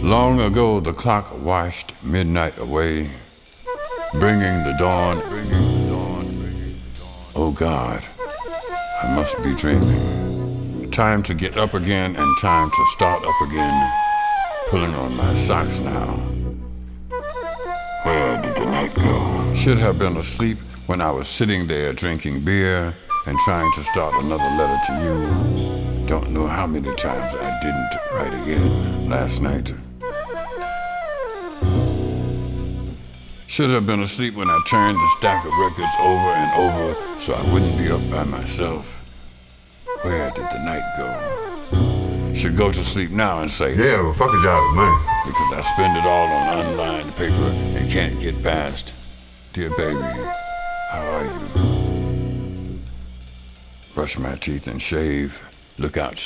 Long ago the clock washed midnight away, bringing the dawn. Oh God, I must be dreaming. Time to get up again and time to start up again. Pulling on my socks now. Where did the night go? Should have been asleep when I was sitting there drinking beer and trying to start another letter to you. Don't know how many times I didn't write again last night. Should have been asleep when I turned the stack of records over and over so I wouldn't be up by myself. Where did the night go? Should go to sleep now and say, yeah, well, fuck a job with money. Because I spend it all on unlined paper and can't get past. Dear baby, how are you? Brush my teeth and shave. Look out.